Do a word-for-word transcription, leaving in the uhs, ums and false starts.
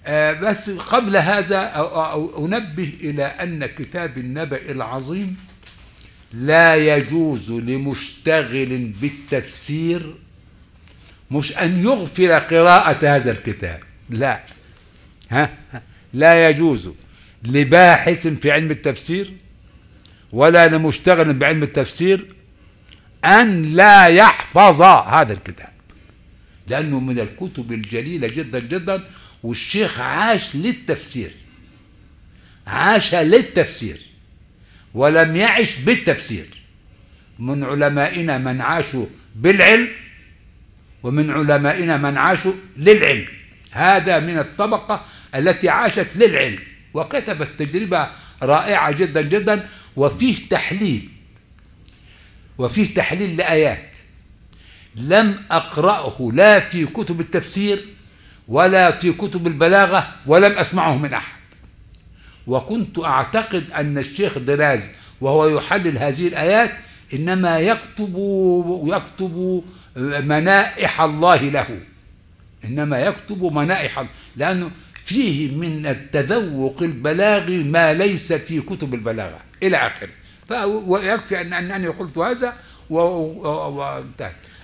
آه بس قبل هذا أنبه إلى أن كتاب النبأ العظيم لا يجوز لمشتغل بالتفسير مش أن يغفل قراءة هذا الكتاب، لا، ها لا يجوز لباحث في علم التفسير ولا لمشتغل بعلم التفسير أن لا يحفظ هذا الكتاب، لأنه من الكتب الجليلة جدا جدا، والشيخ عاش للتفسير، عاش للتفسير ولم يعش بالتفسير. من علمائنا من عاشوا بالعلم ومن علمائنا من عاشوا للعلم، هذا من الطبقة التي عاشت للعلم وكتبت تجربة رائعة جدا جدا، وفيه تحليل وفيه تحليل لآيات لم أقرأه لا في كتب التفسير ولا في كتب البلاغة ولم أسمعه من أحد. وكنت أعتقد أن الشيخ دراز وهو يحلل هذه الآيات إنما يكتب يكتب منائح الله له، إنما يكتب منائح، لأنه فيه من التذوق البلاغي ما ليس في كتب البلاغة إلى آخره. ويكفي أن أنني قلت هذا وانتهت.